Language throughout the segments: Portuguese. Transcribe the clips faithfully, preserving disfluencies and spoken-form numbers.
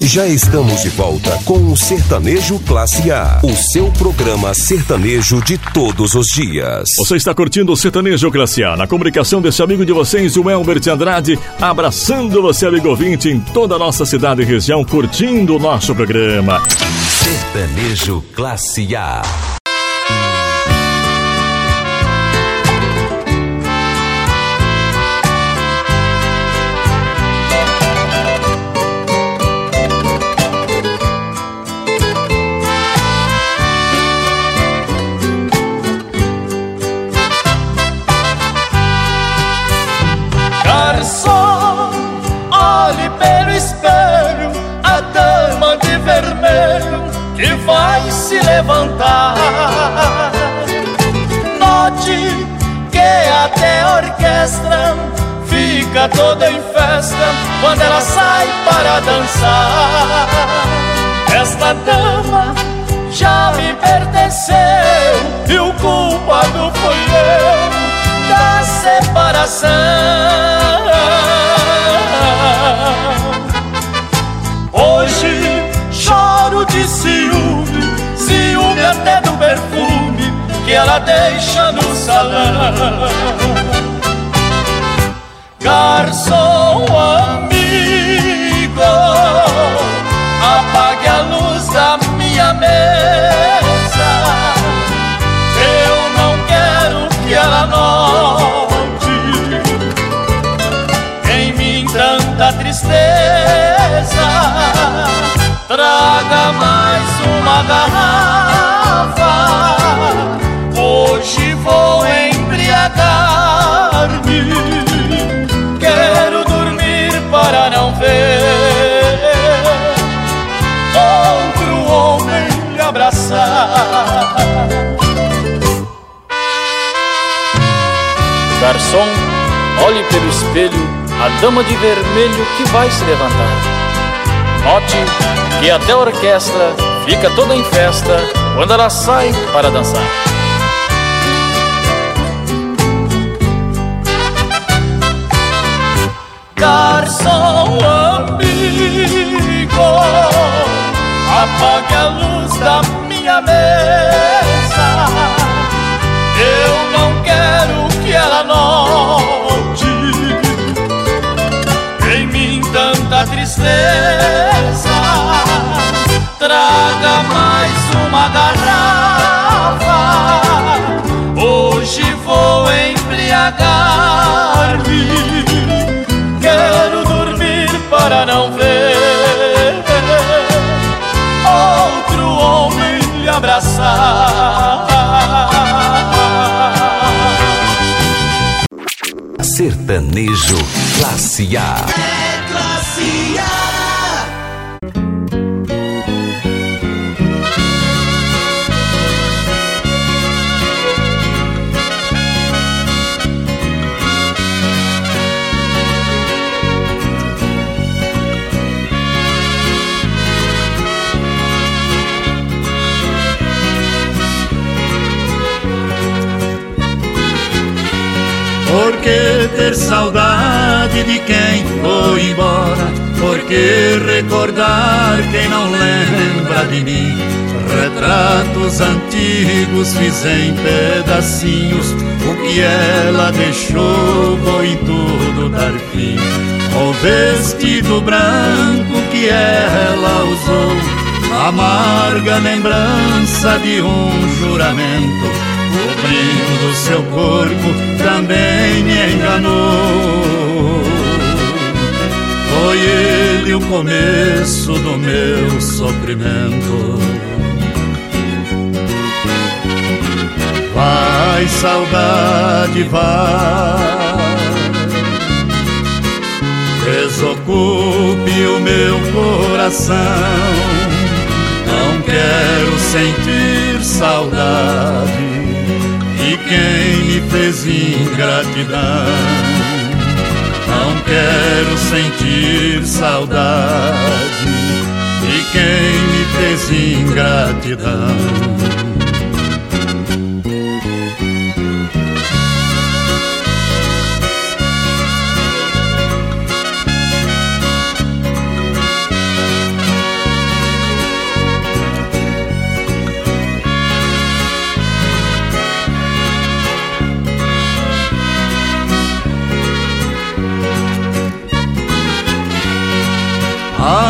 Já estamos de volta com o Sertanejo Classe A, o seu programa sertanejo de todos os dias. Você está curtindo o Sertanejo Classe A, na comunicação desse amigo de vocês, o Elbert Andrade, abraçando você, amigo ouvinte, em toda a nossa cidade e região, curtindo o nosso programa. Sertanejo Classe A. Que vai se levantar. Note que até a orquestra fica toda em festa quando ela sai para dançar. Esta dama já me pertenceu e o culpado fui eu da separação. Hoje choro de ciúme, ciúme até do perfume que ela deixa no salão. Garçom amigo, apague a luz da minha mesa. Eu não quero que ela note em mim tanta tristeza. Traga mais uma garrafa, hoje vou embriagar-me. Quero dormir para não ver outro homem me abraçar. Garçom, olhe pelo espelho a dama de vermelho que vai se levantar. Note que até a orquestra fica toda em festa quando ela sai para dançar. Garçom amigo, apague a luz da minha mesa. Eu não quero que ela note em mim tanta tristeza. Traga mais uma garrafa, hoje vou embriagar-me. Quero dormir para não ver outro homem lhe abraçar. Sertanejo Classe A. É Classe A. Por que ter saudade de quem foi embora? Por que recordar quem não lembra de mim? Retratos antigos fiz em pedacinhos. O que ela deixou vou em tudo dar fim. O vestido branco que ela usou, amarga lembrança de um juramento. Cobrindo seu corpo também me enganou. Foi ele o começo do meu sofrimento. Vai, saudade, vai, desocupe o meu coração. Não quero sentir saudade de quem me fez ingratidão. Não quero sentir saudade de quem me fez ingratidão.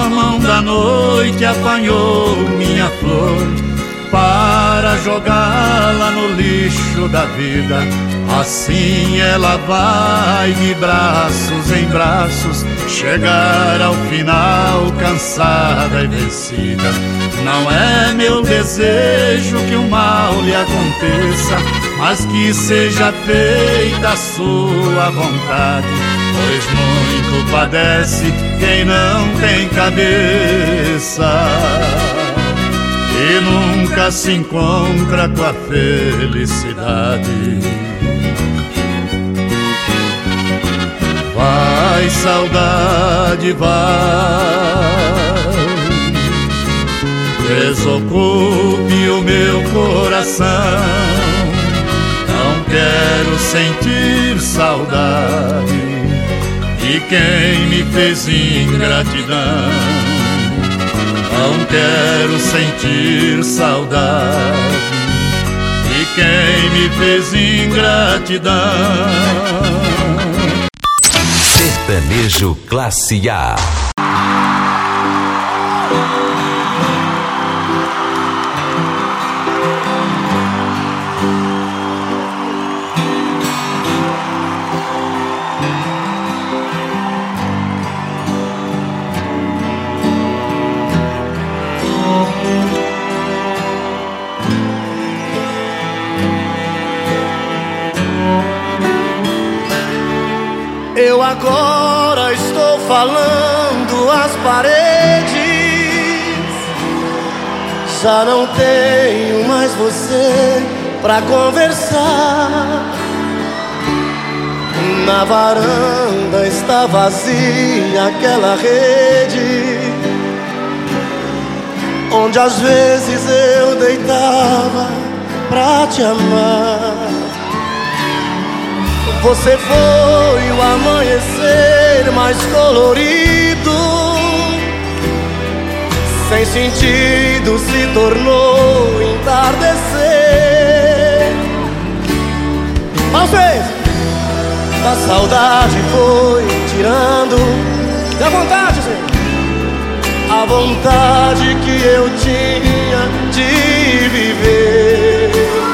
a mão da noite apanhou minha flor para jogá-la no lixo da vida. Assim ela vai de braços em braços chegar ao final cansada e vencida. Não é meu desejo que o mal lhe aconteça, mas que seja feita a sua vontade, pois muito padece quem não tem cabeça e nunca se encontra com a felicidade. Vai, saudade, vai, desocupe o meu coração. Não quero sentir saudade de quem me fez ingratidão. Não quero sentir saudade de quem me fez ingratidão. Sertanejo Classe A. Eu agora estou falando às paredes, já não tenho mais você pra conversar. Na varanda está vazia aquela rede onde às vezes eu deitava pra te amar. Você foi o amanhecer mais colorido, sem sentido se tornou entardecer. Vocês, a saudade foi tirando, e a vontade, gente, a vontade que eu tinha de viver.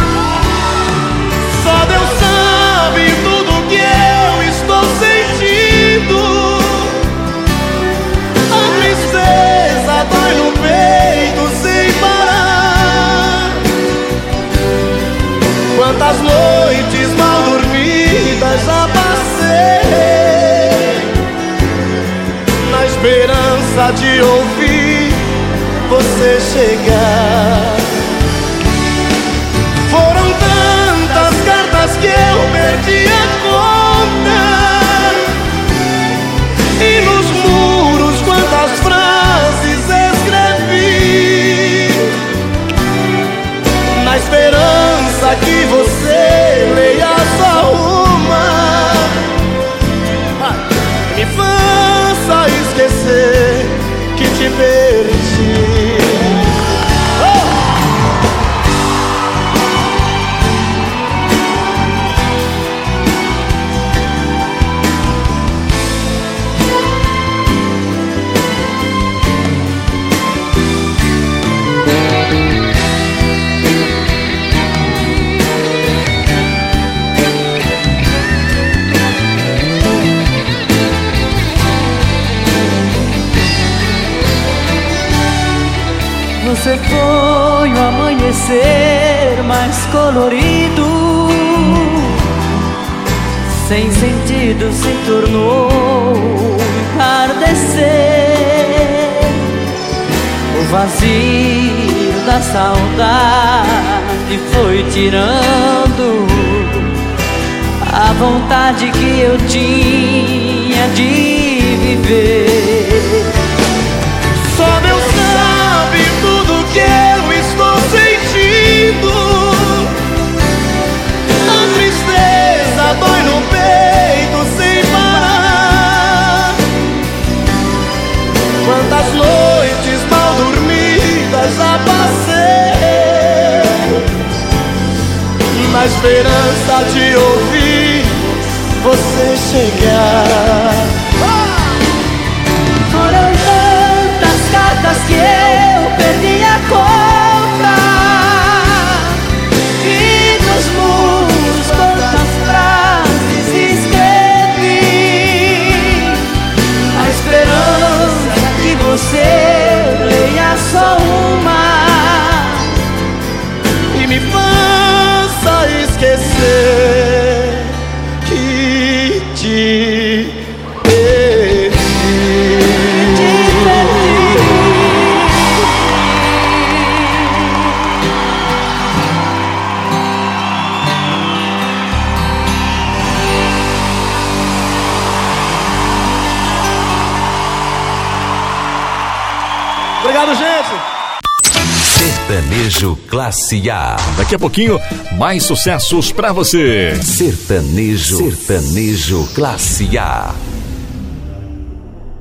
Só Deus sabe tudo que eu estou sentindo. A tristeza dói no peito sem parar. Quantas noites mal dormidas já passei na esperança de ouvir você chegar. Foram tantas cartas que eu perdi a conta, e nos muros quantas frases escrevi, na esperança que você leia só uma, me faça esquecer que te perdi. Você foi o amanhecer mais colorido, sem sentido se tornou entardecer. O vazio da saudade foi tirando a vontade que eu tinha de viver. Só Deus sabe tudo que eu estou sentindo. A tristeza dói no peito sem parar. Quantas noites mal dormidas já passei na esperança de ouvir você chegar. Foram tantas Obrigado, gente. Sertanejo Classe A. Daqui a pouquinho, mais sucessos pra você. Sertanejo, Sertanejo Classe A.